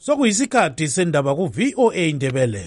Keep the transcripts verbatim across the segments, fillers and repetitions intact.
sokuyisikhathi sendaba ku V O A Indebele.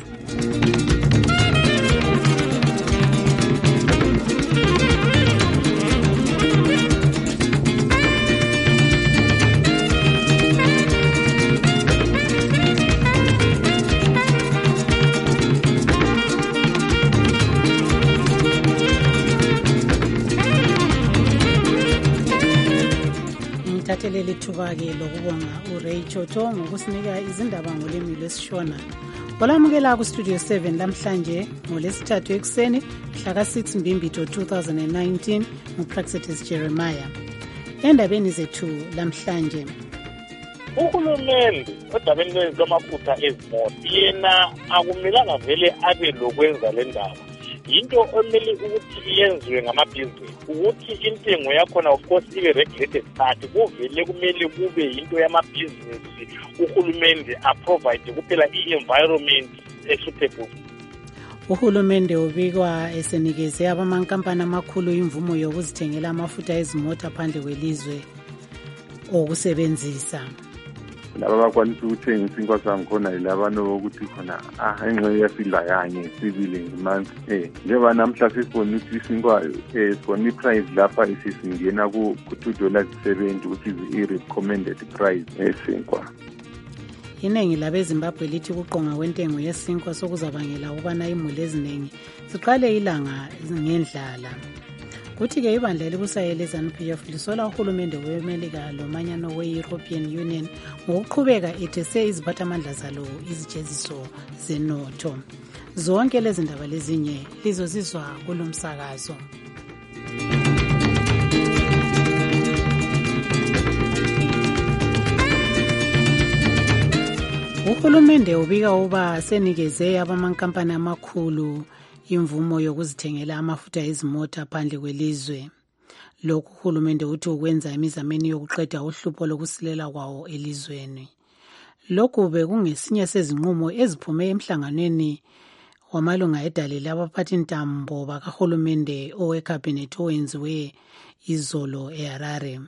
Thathelele ithuba-ke lokubonga uRay Choto ngokusinika izindaba ngolimi lwesishona. Olamukela kustudio seven lamhlanje ngolesithathu ekuseni mhlaka six Mbimbito two thousand nineteen nguPraxitis Jeremiah. Endabeni zethu lamhlanje, uhulumende odabeni lwamafutha ezimoto yena akumelanga vele abe lokwenza le ndaba. Into omele ukuthi iyenziwe ngamabhizinisi ukuthi intengo yakhona of course ibe regulated, but kuvele kumele kube into yamabhizinisi uhulumende aprovide kuphela i-environment esuitable. Uhulumende ubikwa esenikeze abamankampani amakhulu imvumo yokuzithengela amafutha ezimota phandle kwelizwe okusebenzisa. Laba bakwanisa ukuthenga isinkwa sangikhona yilabano ukuthi khona ah engxenye yasidla kanye sibili ngemonth eh njengoba namhla sisibona ukuthi isinkwa eh sibona iprice lapha isisingena ku two dollars seventy which is i recommended price esinkwa. Iningi labeZimbabwe lithi kuqonga kwentengo yesinkwa sokuzabangela ukubana imuli eziningi siqale ilanga ngendlala. Kuthi-ke ibandla elibusayo le-ZANU-P F lisola uhulumende weMelika lomanyano we-European Union ngokuqhubeka ethese iziphathamandla zalo izijeziso zenotho. Zonke lezi ndaba lezinye lizozizwa kulo msakazo. Uhulumende ubika uba senikeze abamankampani amakhulu imvumo yokuzithengela amafutha ezimota phandle kwelizwe. Lokhu uhulumende uthi ukwenza imizameni yokuqeda uhlupho lokusilela kwawo elizweni. Lokhu bekungesinye sezinqumo eziphume emhlanganweni wamalunga edale labaphathintambo bakahulumende owekhabhinethi owenziwe izolo eHarare.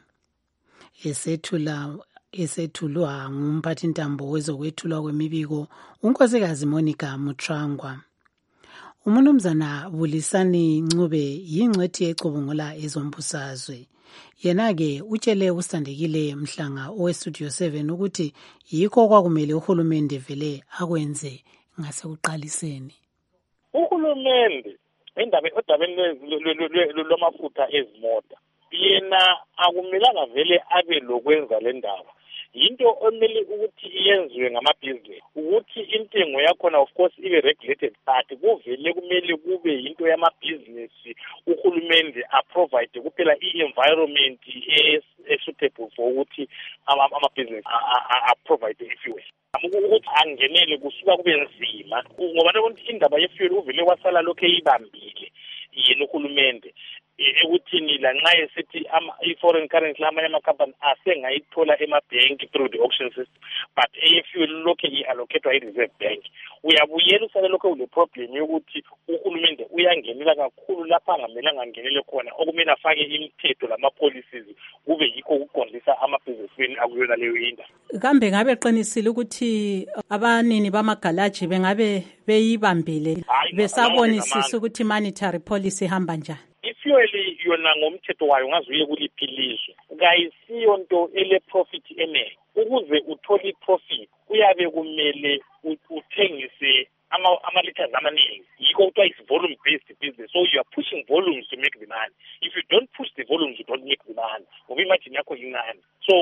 Esethula esethulwa ngumphathintambo wezokwethulwa kwemibiko uNkosikazi Monica Mutrangwa. Umunumzana Bulisani Ncube yingcwethi ecubungula ezombusazwe. Yena-ke utshele usandekile Mhlanga owestudio seven ukuthi yikho kwakumele uhulumende vele akwenze ngasekuqaliseni. Uhulumende endabeni odabeni lwamafutha ezimota yena akumelanga vele abe lokwenza le ndaba. Into omele ukuthi iyenziwe ngamabhizinisi ukuthi intengo yakhona of course ibe regulated, but kuvele kumele kube into yamabhizinisi uhulumende aprovide kuphela i-environment esuitable for ukuthi amabhizinisi aprovide i-fuel. Ukuthi angenele kusuka kube nzima ngoba ukuthi indaba ye-fuel uvele wasala lokho eyibambile yena uhulumende ekuthini la nxa esithi i-foreign currency amanye amakhampani asengayithola emabhenki through the auction system, but e-fuel lokho i-allocatwa i-reserve bank. Uyabuyela usale lokho ule problem yokuthi uhulumende uyangenela kakhulu lapha angamelanga angenele khona, okumele afake imithetho lama-policies kube yikho ukuqondisa amabhizinisini akuyona leyo indaba. Kambe ngabe qinisile ukuthi abanini bamagalaji bengabe beyibambile besabonisisa ukuthi monetary policy hamba njani? I-fuel yona ngomthetho wayo ngazuye kuliphilizwe kayisiyo nto ele profit enene. Ukuze uthole i-profit kuyabe kumele uthengise ama-liters amaningi. Yikho kuthiwa is volume based business, so you are pushing volumes to make the money. If you don't push the volumes you don't make the money. Ngoba imagine yakho incane, so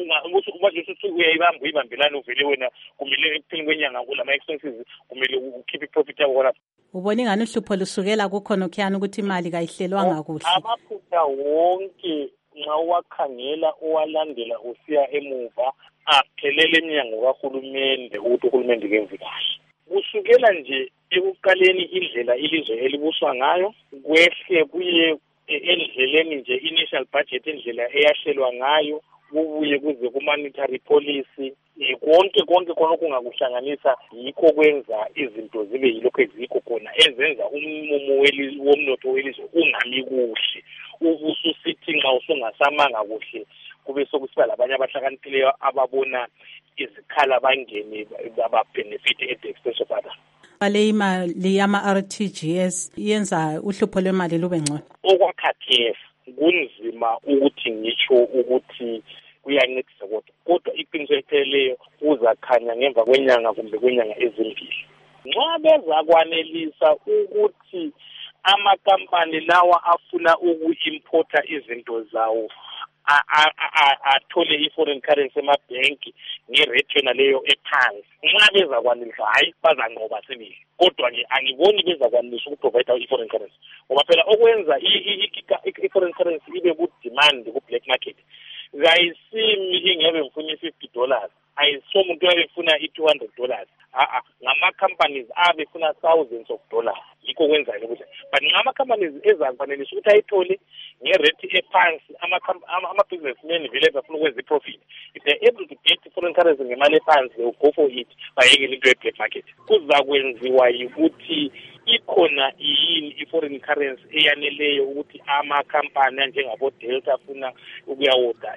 uyayibamba uyibambelana uvele wena kumele ekupheni kwenyanga kulama expenses kumele ukhiphe i-profit yakho khona. Ubona ingane uhlupho lusukela kukhona okhiyana ukuthi imali kayihlelwanga kuhle. Amaphutha wonke nxa wakhangela owalandela usiya emuva aphelele eminyango kahulumende ukuthi uhulumende kenze kahle. Kusukela nje ekuqaleni indlela ilizwe elibuswa ngayo kwehle kuye endleleni nje initial budget indlela eyahlelwa ngayo kubuye kuze ku-monetary policy konke konke khona okungakuhlanganisa yikho kwenza izinto zibe yilokho ezikho khona ezenza umumo womnotho welizwe ungami kuhle. Ubususithi nxa usungasamanga kuhle kube sokusiba labanye abahlakaniphileyo ababona izikhala bangene aba-benefit at the expense of others. Ale imali yama-R T G S yenza uhlupho lwemali lube ngcono. Okwakhathesi kunzima ukuthi ngitsho ukuthi kuyancedisa kodwa kodwa iqiniso elipheleleyo kuzakhanya ngemva kwenyanga kumbe kwenyanga ezimbili. Nxa beza kwanelisa ukuthi amakampani lawa afuna uku-importa izinto zawo athole i-foreign currency emabhenki ngerate yona leyo ephansi, nxa beza kwanelisa hayi bazanqoba sibili. Kodwa-ke angiboni beza kwanelisa ukuprovide i-foreign currency ngoba phela okwenza i-foreign currency ibe ku-demand ku-black market kayisimi ingebe ngifuna i-fifty dollars, ayisomuntu uyabefuna i-two hundred dollars. Ah, ngama-companies abefuna thousands of dollars. Yikho kwenzayo ukuthi but ngama-companies ezakwanelisa ukuthi ayithole ngerate ephansi, ama-businessmen vele bafuna ukwenza i-profit. If they're able to get foreign currency ngemali ephansi, they will go for it, bayekele into ye-black market. Kuzakwenziwa yikuthi ikhona yini i-foreign currency eyaneleyo ukuthi ama-company njengabo-Delta afuna ukuyawoda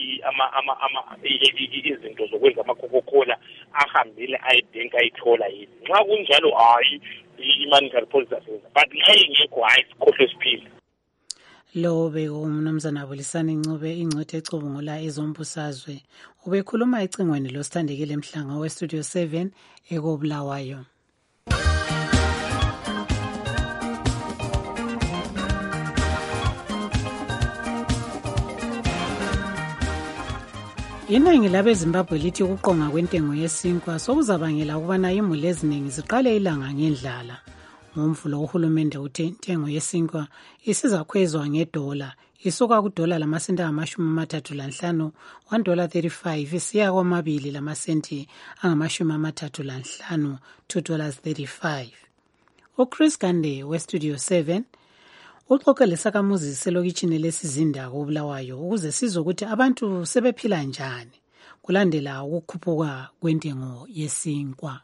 izinto zokwenza ama-Coca-Cola ahambile ayidinga ayithola yini. Nxa kunjalo hayi i-monetary policy asenza, but nxa ingekho hayi sikhohlwe siphila. Lo bekumnumzana Abulisani Ncube ingcwethe ecubungula ezombusazwe ubekhuluma ecingweni losithandekile Mhlanga we-Studio seven ekobulawayo. Iningi labeZimbabwe lithi ukuqonga kwentengo yesinkwa sokuzabangela ukubana imuli eziningi ziqale ilanga ngendlala. Ngomvulo uhulumende uthe intengo yesinkwa isizakhwezwa ngedola isuka kudola lamasenti angamashumi amathathu lanhlanu one dollar thirty-five isiya kwamabili lamasenti angamashumi amathathu lanhlanu two dollars thirty-five. uChris Gande we-Studio seven uxoxele sakamuzi selokitshini lesizinda kobulawayo ukuze sizokuthi abantu sebephila njani kulandela ukukhuphuka kwentengo yesinkwa.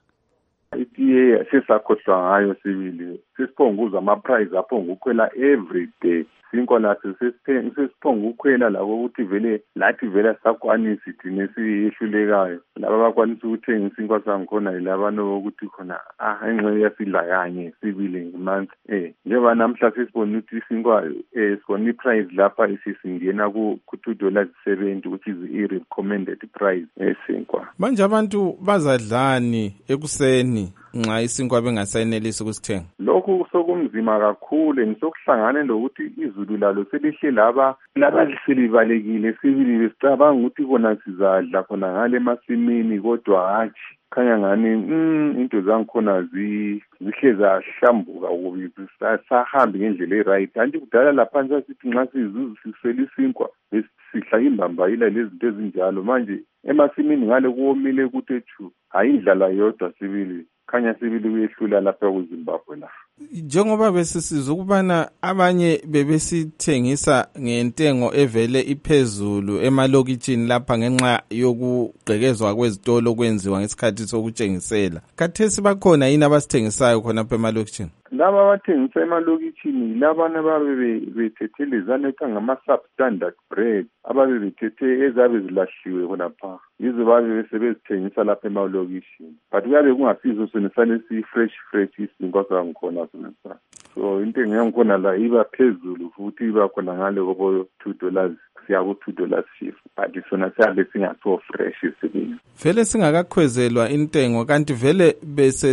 Itiye sesakhohlwa ngayo sibili sesiphonguza ama-price aphonga ukhwela every day. Sinkwa nathi sesiphonga ukhwela lako ukuthi vele lathi vele sakwanisi thina esiyehlulekayo. Laba bakwanisa ukuthenga isinkwa sangikhona yilabana ukuthi khona ah engxe yasidla kanye sibili ngemonth. Eh njengoba namhla sesibona ukuthi isinkwa eh sibona i-price lapha isisingena ku two dollars seventy which is i-recommended price esinkwa. Manje abantu bazadlani ekuseni nxa isinkwa bengasayenelisi ukusithenga? Lokhu sokumzima kakhulu ngisokuhlangana lokuthi izulu lalo selihle laba labaliselibalekile sibili besicabanga ukuthi kona sizadla khona ngale emasimini kodwa hatshi khanya ngani mm into zangikhona zihle zahlambuka kubi sahambe ngendlela e-right. Kanti kudala lapha sithi nxa sizuzu sisela isinkwa besihla imbamba ila lezinto ezinjalo. Manje emasimini ngale kuwomile ukuthi ethu ayindlala yodwa sibili khanya sibili kuyehlula lapha kuZimbabwe la. Njengoba besisizwa ukubana abanye bebesithengisa ngentengo evele iphezulu emalokitshini lapha ngenxa yokugqekezwa kwezitolo kwenziwa ngesikhathi sokutshengisela. Khathesi bakhona yini abasithengisayo khona lapha emalokitshini? Laba abathengisa emalokitshini labana ababe bethethelezana ngama-substandard bread ababe bethethe ezabe zilahliwe khonapha yizo babe besebezithengisa lapha emalokitshini. But kuyabe kungasizo sonesane si-fresh fresh isinkwa sangikhona sonesa. So intengo yangikhona la iba phezulu futhi iba khona ngale kobo two dollars siya ku two dollars fifty. But sona siyabe singaso fresh sibili. Vele singakakhwezelwa intengo kanti vele bese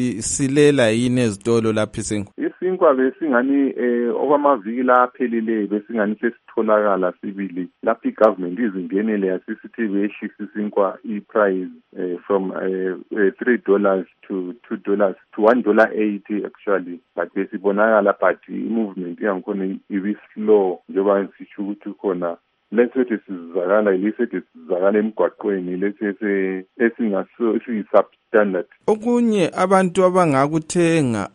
silela yini ezitolo lapha isinkwa? Isinkwa besingani eh okwamaviki laphelile besingani sesitholakala sibili lapha igovernment izingenele yasisithi behlisa isinkwa i-price eh, from uh, three dollars to two dollars to one dollar eighty actually. But besibonakala but i-movement yangikhona ibi slow njengoba sisho ukuthi khona lesethi sizakala lesethi sizakala emgwaqweni lesese esingaso esiyisubstandard. Okunye abantu abangakuthenga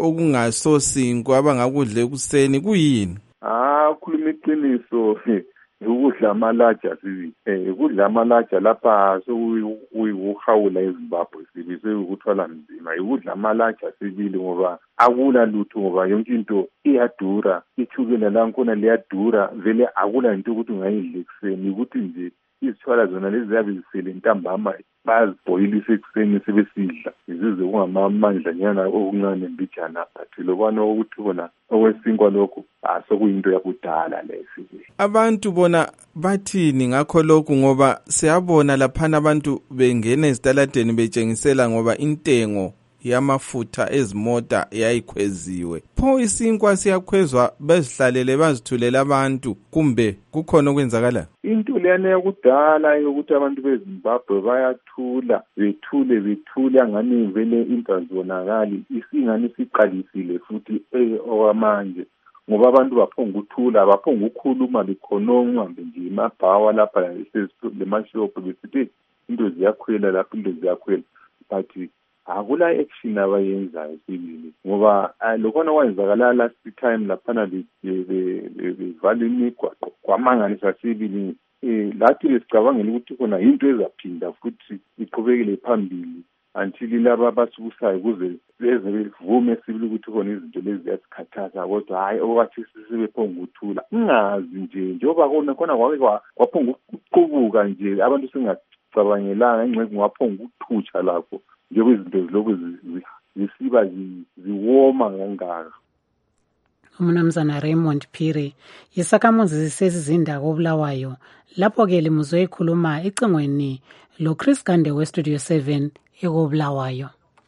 okungasosinkwa abangakudla ekuseni kuyini? Ah khuluma iqiniso ukudla amalaja sibili eh ukudla amalaja lapha sokuyuhawula eZimbabwe sibili sekuthwala nzima ukudla amalaja sibili ngoba akula lutho ngoba yonke into iyadura ithukela lankona liyadura vele akula into ukuthi ungayidla ekseni ukuthi nje izithwala zona lezi ziyabe zisele ntambama bazibhoyilisa ekseni sebesidla izize kungamamandla nyana okuncane mbijana but lokwana ukuthi bona okwesinkwa lokho asokuyinto yakudala lesi. Abantu bona bathini ngakho lokhu ngoba siyabona laphana abantu bengena ezitaladeni betshengisela ngoba intengo yamafutha ezimota yayikhweziwe. Pho isinkwa siyakhwezwa bezihlalele bazithulela abantu kumbe kukhona okwenzakala? Into leyana yakudala yokuthi abantu beZimbabwe bayathula bethule bethule angani vele into azonakali isingani siqalisile futhi okwamanje ngoba abantu baphonga ukuthula baphonga ukukhuluma bekhononqa nje emabhawa lapha lemashop besithi into ziyakhwela lapha into ziyakhwela but akula action abayenzayo sibili ngoba lokho kwenzakala last time laphana bevala imigwaqo kwamangalisa sibili eh lathi lesicabangela ukuthi khona into ezaphinda futhi iqhubekele phambili until laba abasukusayo kuze leze bevume sibili ukuthi khona izinto lezi ziyasikhathaza kodwa hayi okwathi sisebephonga ukuthula ingazi nje njengoba khona khona kwake kwaphonga ukuqubuka nje abantu singacabangelanga ingceke ngaphonga ukuthutsha lapho njengoba izinto ziloku zisiba ziwoma kangaka. Umnumzana Raymond Phiri yisakhamuzi sesizinda koBulawayo lapho ke limuzwe ikhuluma icingweni lo Chris Gande we Studio seven ekoBulawayo.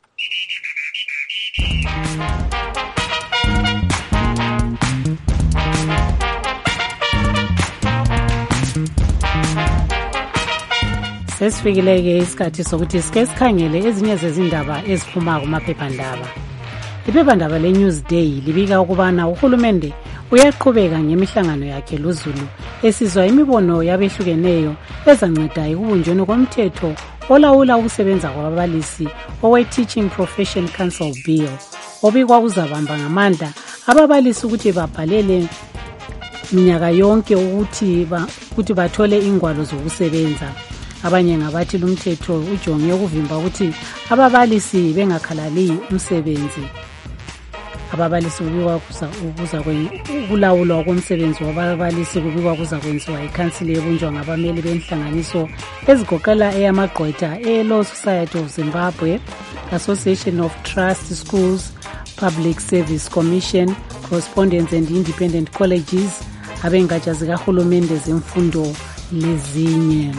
Sesifikile-ke isikhathi sokuthi sike sikhangele ezinye zezindaba eziphuma kumaphephandaba. Iphephandaba le-Newsday libika ukubana uhulumende uyaqhubeka ngemihlangano yakhe loZulu esizwa imibono yabehlukeneyo ezanceda ekubunjweni komthetho olawula ukusebenza kwababalisi owe-Teaching Profession Council Bill obikwa uzabamba ngamandla ababalisi ukuthi babhalele minyaka yonke ukuthi ba ukuthi bathole ingwalo zokusebenza. Abanye ngabathi lumthetho ujonge ukuvimba ukuthi ababalisi bengakhalali umsebenzi. Ababalisi kubikwa ukuza ukulawulwa komsebenzi wababalisi kubikwa kuza kwenziwa ikhansili ebunjwa ngabameli benhlanganiso ezigoqela eyamagqwetha e-Law Society of Zimbabwe, Association of Trust Schools, Public Service Commission, Correspondence and Independent Colleges, abengatsha zikahulumende zemfundo lezinye.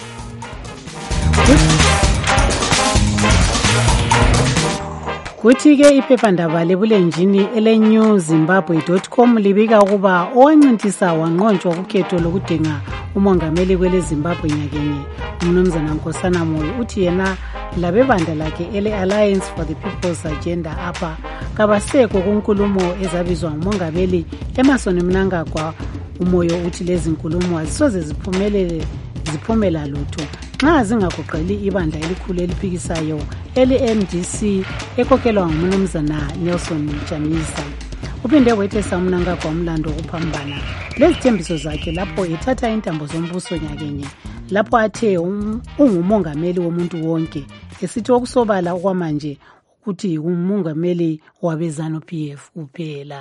Kuthi-ke iphephandaba lebulenjini ele-new zimbabwe dot com libika ukuba owancintisa wanqotshwa kukhetho lokudinga umongameli kwele Zimbabwe nyakenye umnumzana Nkosana Moyo uthi yena labebandla lakhe ele-Alliance for the People's Agenda apha kabaseko kunkulumo ezabizwa ngumongameli Emmerson Mnangagwa. Umoyo uthi lezi nkulumo azisoze ziphumelele ziphumela lutho nxa zingagoqeli ibandla elikhulu eliphikisayo eli-M D C ekhokelwa ngumnumzana Nelson Chamisa. Uphinde wethesa uMnangagwa umlando wokuphambana lezithembiso zakhe lapho ethatha intambo zombuso nyakenye lapho athe ungumongameli womuntu wonke esithi okusobala okwamanje ukuthi umongameli wabezanu P F kuphela.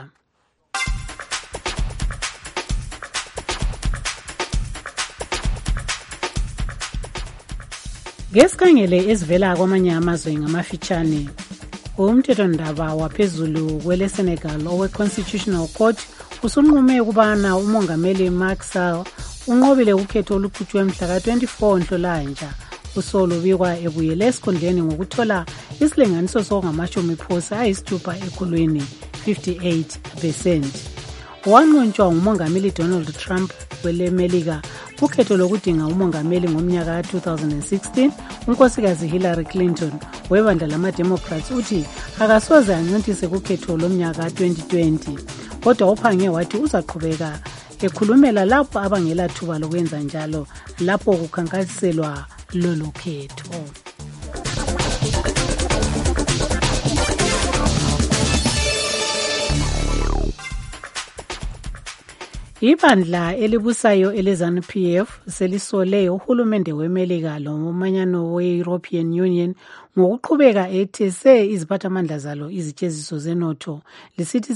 Ngesikhangele ezivela kwamanye amazwe ngamafitshane umthethondaba waphezulu kwele Senegal owe Constitutional Court usunqume ukubana umongameli Macky Sall unqobile ukhetho olukhutshwe mhla ka twenty-four Nhlolanja. Usolo ubikwa ebuyele esikhundleni ngokuthola isilinganiso sokungamashumi phosi ayisithupha ekhulwini fifty-eight percent. Wanqotshwa ngumongameli Donald Trump kwele Melika ukhetho lokudinga umongameli ngomnyaka two thousand sixteen. Unkosikazi Hillary Clinton webandla lama-Democrats uthi akasoze ancintise kukhetho lomnyaka twenty twenty kodwa uphange wathi uzaqhubeka ekhulumela lapho abangela thuba lokwenza njalo lapho kukhankaselwa lolu khetho. Ibandla elibusayo eleZANU P F selisole uhulumende weMelika lomanyano we-European Union ngokuqhubeka ethese iziphathamandla zalo izitsheziso zenotho lisithi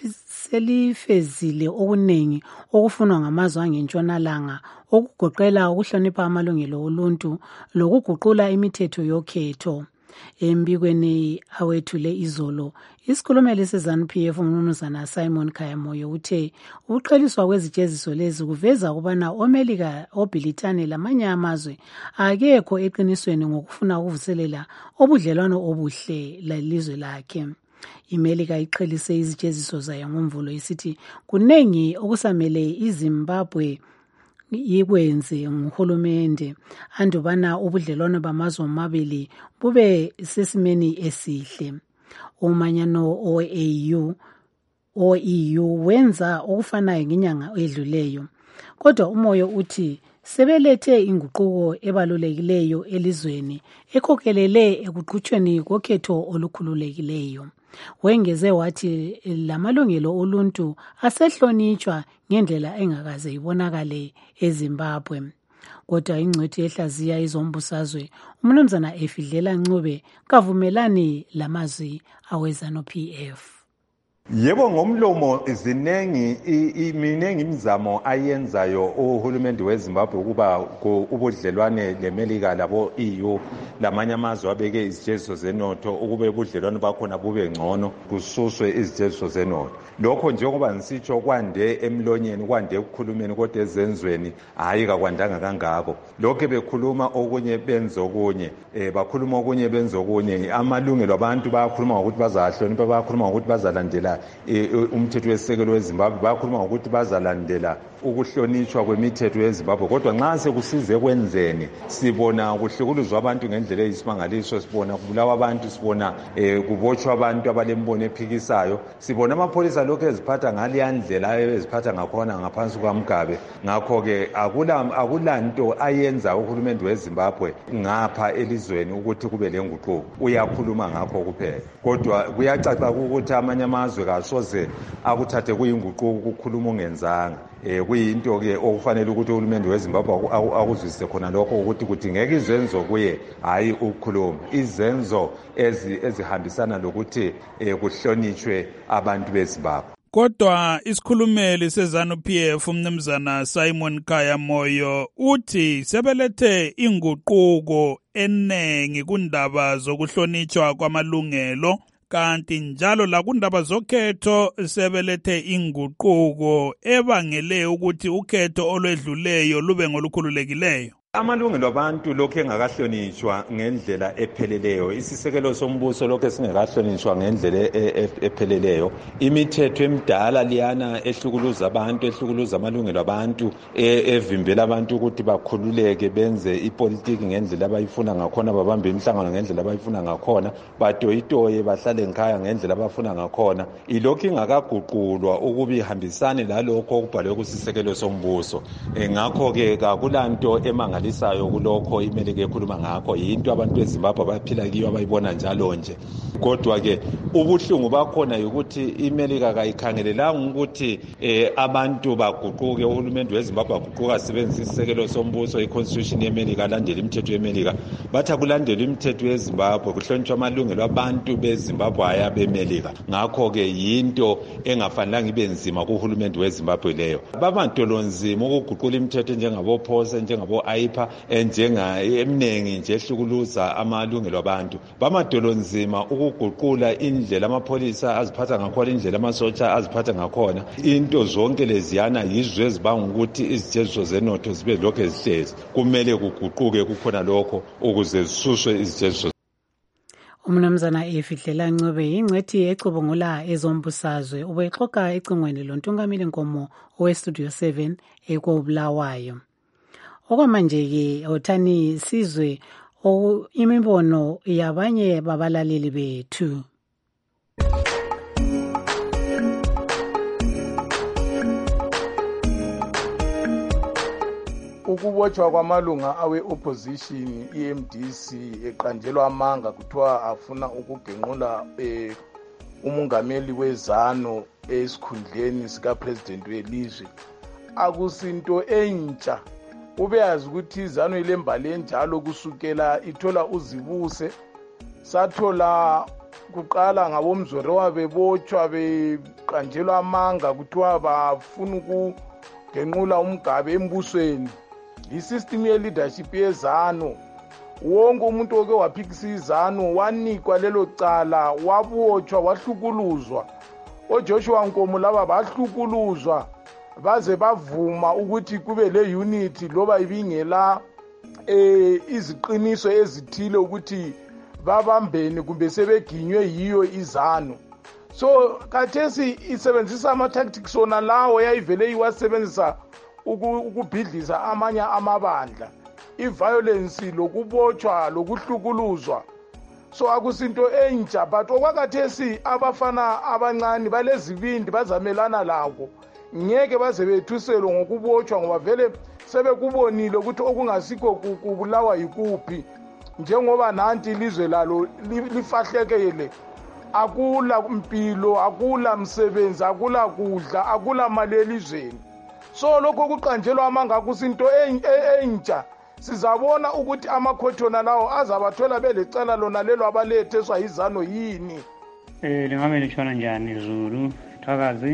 selifezile okuningi okufunwa ngamazwe angentshonalanga okugoqela ukuhlonipha amalungelo oluntu lokuguqula imithetho yokhetho. Embikweni awethule izolo, isikhulumeli seZANU P F uMnumzana Simon Khayamoyo uthe ukuqheliswa kwezitsheziso lezi kuveza ukubana oMelika, oBrithani lamanye amazwe akekho eqinisweni ngokufuna ukuvuselela obudlelwano obuhle lelizwe lakhe. iMelika iqhelise izitsheziso zayo ngomvulo isithi kunengi okusamele iZimbabwe ikwenze nguhulumende andubana ubudlelwano bamazwe amabili bube sesimeni esihle. Umanyano o-E U o-E U wenza okufanayo ngenyanga edluleyo, kodwa umoyo uthi sebelethe inguquko ebalulekileyo elizweni ekhokelele ekuqhutshweni kokhetho olukhululekileyo. Wengeze wathi lamalungelo oluntu asehlonitshwa ngendlela engakaze ibonakale eZimbabwe. Kodwa ingcwethi ehlaziya izombusazwe uMnumzana Efidlela Ncube kavumelani lamazwi aweZANU P F. Yebo, ngomlomo zinengi iminengi imizamo ayenzayo uhulumende weZimbabwe ukuba ubudlelwane leMelika labo E U lamanye amazwe abeke izitsheziso zenotho ukube ubudlelwane bakhona bube ngcono kususwe izitsheziso zenotho. Lokho njengoba ngisitsho kwande emlonyeni kwande ukukhulumeni kodwa ezenzweni hayi kakwandanga kangako. Lokho bekhuluma okunye benza okunye, eh bakhuluma okunye benza okunye. Amalungelo abantu bayakhuluma ukuthi bazahlonipha, bayakhuluma ukuthi bazalandela umthetho wesekelo weZimbabwe, bayakhuluma ngokuthi bazalandela ukuhlonitshwa kwemithetho yeZimbabwe. Kodwa nxa sekusize kwenzeni sibona kuhlukuluzwa abantu ngendlela eyisimangaliso, sibona kubulawa abantu, sibona eh kubotshwa abantu abalembono ephikisayo, sibona amapholisa lokho eziphatha ngale ndlela eziphatha ngakhona ngaphansi kwaMgabe. Ngakho ke akula akulanto ayenza uhulumende weZimbabwe ngapha elizweni ukuthi kube lenguquko. Uyakhuluma ngakho kuphela, kodwa kuyacaca ukuthi amanye amazwe kasoze akuthathe kuyinguquko ukukhuluma ungenzanga. Eh kuyinto ke okufanele ukuthi uhulumende weZimbabwe akuzwisise khona lokho ukuthi kudingeka izenzo kuye, hayi ukukhuluma. Izenzo ezi ezihambisana lokuthi kuhlonitshwe abantu beZimbabwe. Kodwa isikhulumeli seZANU P F uMnumzana Simon Khayamoyo uthi sebelethe inguquko enengi kundaba zokuhlonitshwa kwamalungelo, kanti njalo la kundaba zokhetho sebelethe inguquko ebangele ukuthi ukhetho olwedluleyo lube ngolukhululekileyo. Amalungelo abantu lokho engakahlonishwa ngendlela epheleleyo, isisekelo sombuso lokho singakahlonishwa ngendlela epheleleyo, imithetho emidala liyana ehlukuluza abantu, ehlukuluza amalungelo abantu, evimbela abantu ukuthi bakhululeke benze ipolitiki ngendlela abayifuna ngakhona, babambe imihlangano ngendlela abayifuna ngakhona, badoyitoye bahlale ngikhaya ngendlela abafuna ngakhona. Ilokho ingakaguqulwa ukuba ihambisane lalokho okubhalwe kusisekelo sombuso. Ngakho ke akulanto emanga lisayo kulokho iMelika ekhuluma ngakho, yinto abantu beZimbabwe abaphila kiyo abayibona njalo nje. Kodwa ke ubuhlungu bakhona ukuthi iMelika kayikhangelelanga ukuthi eh, abantu baguquke, uhulumende weZimbabwe aguquka asebenzisa isisekelo sombuso, iconstitution yeMelika, alandela imithetho yeMelika. Bathi akulandela imithetho yeZimbabwe kuhlonishwa amalungelo abantu beZimbabwe aya beMelika. Ngakho ke yinto engafanelanga ibe nzima kuhulumende weZimbabwe leyo. Babantolonzima ukuguqula imithetho njengabo Phosa, njengabo Aipa, enjenga eminengi nje ehlukuluza amalungelo abantu. Bamadolonzima ukuguqula indlela amapholisa aziphatha ngakhona, indlela amasotsha aziphatha ngakhona. Into zonke leziyana yizwe ezibanga ukuthi izitsheziso zenotho zibe lokho ezihlezi. Kumele kuguquke kukhona lokho ukuze zisuswe izitsheziso. Umnumzana Efidlela Ncube ingcwethi ecubungula ezombusazwe ubexoxa ecingweni lontungameli Nkomo owestudio seven ekobulawayo. Okwamanje-ke othani sizwe imibono yabanye babalaleli bethu. Ukubotshwa kwamalunga awe-opposition I M D C eqanjelwa amanga kuthiwa afuna ukugenqula eh, umungameli weZANU esikhundleni sikapresident welizwe akusinto entsha ubeyazi ukuthi izanu ilembali enjalo kusukela ithola uzibuse sathola kuqala ngabomzwere wabebotshwa beqanjelwa amanga kuthiwa bafuna ukugenqula umgabe embusweni isystem ye-leadership yezanu wonke umuntu oke waphikisa izanu wanikwa lelo cala wabotshwa wahlukuluzwa oJoshua Nkomo laba bahlukuluzwa baze bavuma ukuthi kube le unity loba ibingela eh iziqiniso ezithile ukuthi babambene kumbe sebeginywe yiyo izanu so kathesi isebenzisa ama tactics ona lawo yayivele iwasebenzisa ukubhidliza amanye amabandla iviolence lokubotshwa lokuhlukuluzwa so akusinto entsha but okwakathesi abafana abancane balezibindi bazamelana lakho ngeke baze bethuselwe ngokubotshwa ngoba vele sebekubonile ukuthi okungasikho kubulawa yikuphi njengoba nanti ilizwe lalo lifahlekele akula impilo akula msebenzi akula kudla akula mali elizweni so lokho kuqanjelwa amanga kusinto entsha sizabona ukuthi amakhothona lawo azabathola belecala lona lelo abaletheswa izano yini eh lingabe litshona njani Zulu Thakazi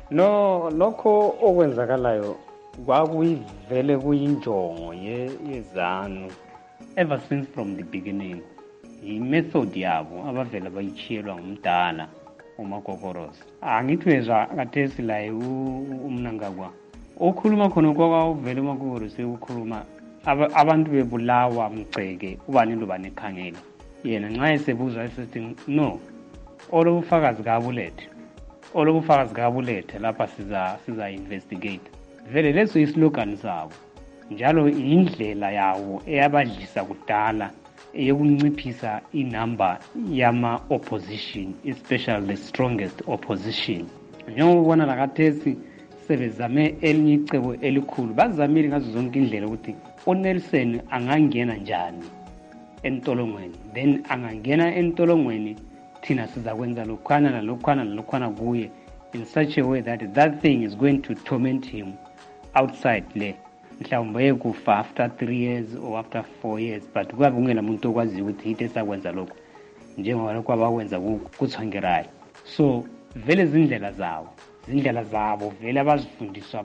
no lokho okwenzakalayo kwakuyivele kuyinjongo yezanu ever since from the beginning i-method yabo abavela bayichiyelwa ngumdala uMagogoros angithwezwa kathesi la umnangagwa okhuluma khona kwakuvele uMagogoros ukukhuluma abantu bebulawa mgceke ubani lo banekhangela yena nxa esebuzwa esithi no olobufakazi kabulethe olobufakazi kabulethe lapha siza siza investigate vele leso islogan sabo njalo indlela yawo eyabadlisa kudala eyokunciphisa inamba yama opposition especially the strongest opposition njengobona lakathesi sebezame elinye icebo elikhulu bazamile ngazo zonke indlela ukuthi uNelson angangena njani entolongweni then angangena entolongweni thina sizakwenza lokhwana nalokhwana nalokhwana kuye in such a way that that thing is going to torment him outside le mhlawumbe ekufa after three years or after four years but kuba kungena umuntu okwazi ukuthi into esakwenza lokho njengoba lokho abakwenza kuthangerayo so vele izindlela zawo izindlela zabo vele abazifundiswa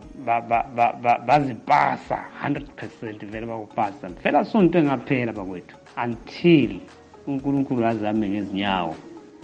bazipasa one hundred percent vele bakupasa vele sonto engaphela bakwethu until uNkulunkulu azame ngezinyawo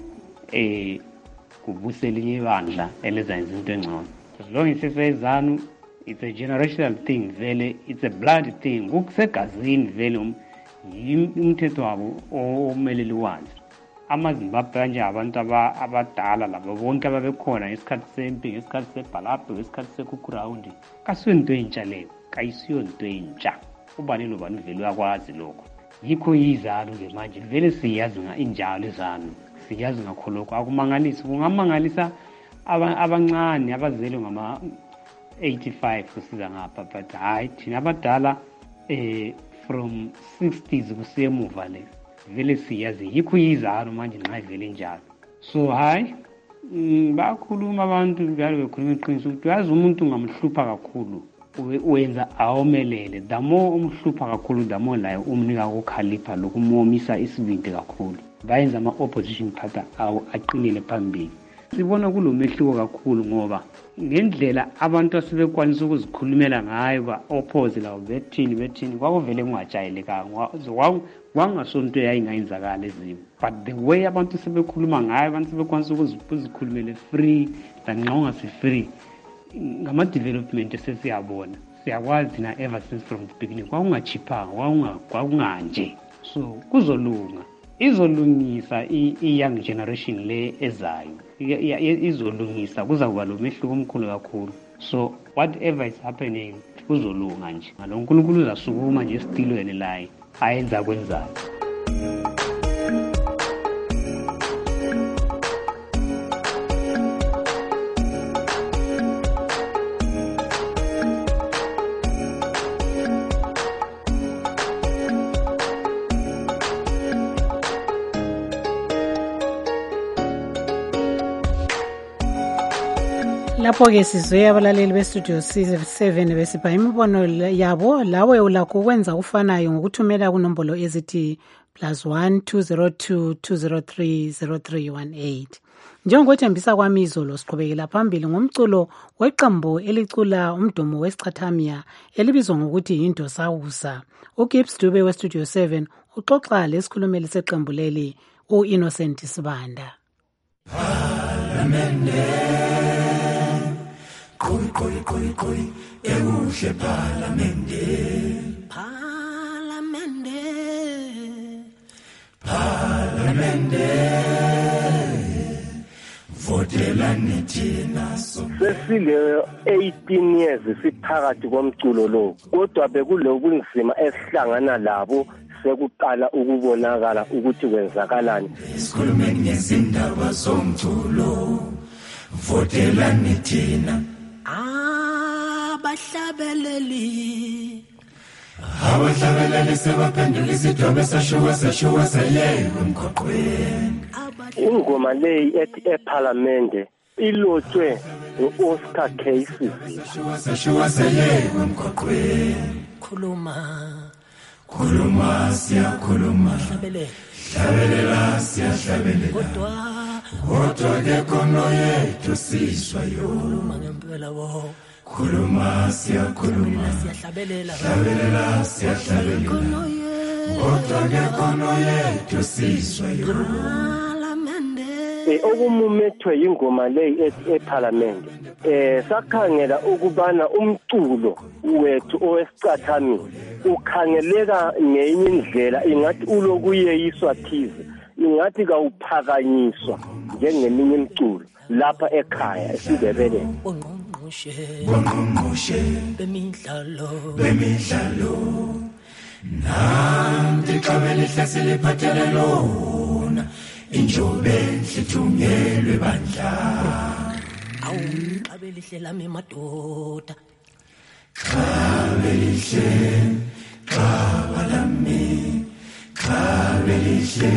eh kubusela inye ibandla elezenza into engcono as long as sisezanu it's a generational thing vele it's a blood thing ukusegazini vele umthetho wabo omeleli wanzi amaZimbabwe kanje abantu abadala labo bonke ababekhona ngesikhathi sempi ngesikhathi sebhalapho ngesikhathi sekuground kasiyo into entsha leyo kayisiyo into entsha ubani lo bani vele uyakwazi lokho yikho yizalo ke manje vele siyazi injalo izalo siyazi ngakho lokho akumangalisi kungamangalisa abancane abazelwe ngama eighty-five kusiza ngapha but hayi thina abadala eh from sixties kusiya emuva le vele siyazi yikho yizalo manje nayi vele njalo so hayi bakhuluma abantu njalo bekhuluma iqiniso ukuthi yazi umuntu ngamhlupha kakhulu uyenza awomelele damo umhlupha kakhulu damo la umnika ukukhalipha lokumomisa isibindi kakhulu bayenza ama opposition party awu aqinile phambili sibona kulomehluko kakhulu ngoba ngendlela abantu asebekwanisa ukuzikhulumela ngayo ba oppose lawo bethini bethini kwakuvele kungajayelekanga kwangasonto yayingayenzakala ezimo but the way abantu sebekhuluma ngayo abantu sebekwanisa ukuzikhulumela free lanxa si free ngama development esesiyabona siyakwazi thina ever since from the beginning kwakungachiphanga kwakunganje so kuzolunga izolungisa i-young generation le ezayo izolungisa kuzakuba lo mehluko omkhulu kakhulu so whatever is happening kuzolunga nje ngalo uNkulunkulu uzasukuma nje esitilweni laye ayenza kwenzayo. Lapho-ke sizwe abalaleli bestudio seven besipha imibono yabo. Lawe ulakho ukwenza ufanayo ngokuthumela kunombolo ezithi plus one two zero two two zero three zero three one eight. Njengokwethembisa kwami izolo siqhubekela phambili ngomculo weqembu elicula umdumo wesichithamia elibizwa ngokuthi yindosawusa. uGibbs Dube westudio seven uxoxa lesikhulumeli seqembu leli u-Innocent Sibanda. Palamende Koi koi koi koi eushe palamende Palamende Palamende Votela nithina so Sesile eighteen years siphakathi komculo lo kodwa bekuloku kunzima esihlangana labo sekuqala ukubonakala ukuthi kwenzakalani. Isikhulumeni ngezindaba zomculo votela nithina abahlabeleli abahlabeleli sebaphendula isidwaba sashuwa sashuwa sayeye emgwaqweni. Ingoma leyi ethi eParliament ilotshwe uOscar Cases. Sashuwa sashuwa sayeye emgwaqweni. Khuluma Kuluma siyakhuluma hlabelela siyahlabelela kodwa kodwa ke kono yethu siswa yo kuluma ngempela wo kuluma siyakhuluma siyahlabelela hlabelela siyahlabelela kono yethu kodwa ke kono yethu siswa yo eh okumumethwe ingoma leyi ethi eParliament eh sakhangela ukubana umculo wethu owesicathami ukhangeleka ngenye indlela ingathi ulokuyeyiswa thize ingathi kawuphakanyiswa njengeminye imculo lapha ekhaya eSindebele. Ongqongqoshe ongqongqoshe bemidlalo bemidlalo nanti qabele hlasele phathele lona injobe hlithungelwe bandla awu qabele hlela emadoda Kabelihle, kabalami, kabelihle,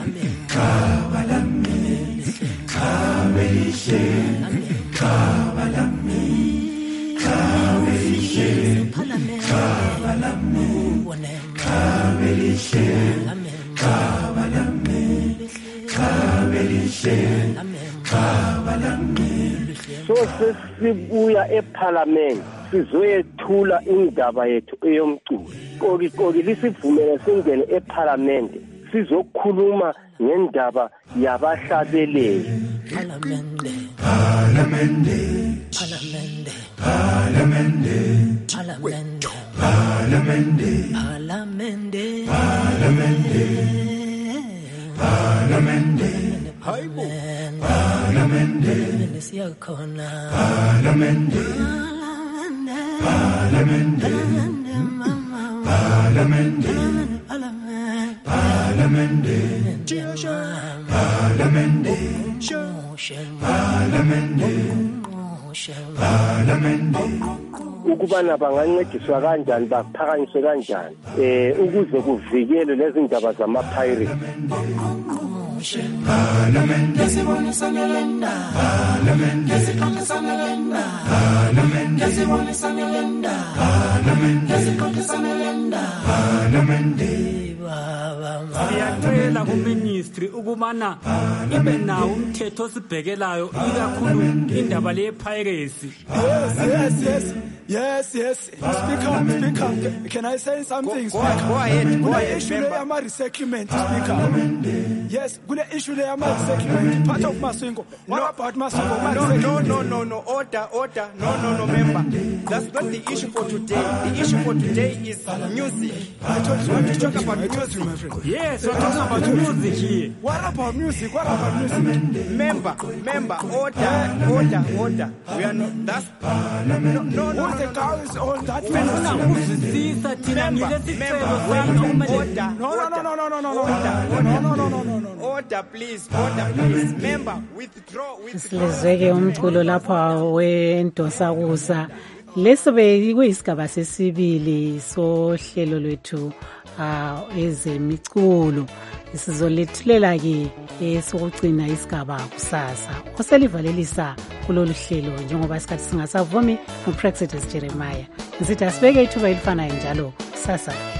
kabalami, kabelihle, kabalami, kabelihle, kabalami, kabelihle, kabalami, kabelihle, kabalami. So sesibuya eParliament sizoyethula indaba yethu eyomculo. Koki koki lisivumele singene eParliament sizokhuluma ngendaba yabahlabeleli. Parliament Parliament Parliament Parliament Parliament Parliament Parliament Parliament Hayibo Parliament siyakhona Parliament Parliament Parliament Parliament Parliament Parliament ukubana bangancediswa kanjani baphakanyiswe kanjani eh ukuze kuvikelwe lezi ndaba zama pirate. Parliament yesibonisana Parliament yesikhalisana Parliament yesibonisana Parliament yesikhalisana Parliament siyacela kuministry ukubana ibe nawo umthetho sibhekelayo ikakhulu indaba le piracy. Yes, yes, yes. Yes, yes. Speaker, speaker. Can I say something? Go, go, go ahead. Go ahead. Issue le ama resettlement, speaker. Yes, kule issue le ama resettlement. Part of Masingo. What about Masingo? No, no, no, no, no. Order, order. No, no, no, member. That's not the issue for today. The issue for today is music. I told you, we talk about music, my friend. Yes, we're talking about music here. What about music? What about music? Member, member, order, order, order. We are not. That's no, no, no. The cow is all that. Member, order. No, no, no, no, no, no, no, no, order, no, no, no, no, no, no. Order, please, order, please. Member, withdraw, withdraw. Silezeke umculo lapha wendosakusa. Leso bekuyisigaba sesibili sohlelo lwethu ah ezemiculo. Sizolethulela ke esokugcina isigaba kusasa. Oselivalelisa kulolu hlelo njengoba isikhathi singasavumi nguPraxitas Jeremiah. Ngisithi asibeke ithuba elifanayo njalo kusasa.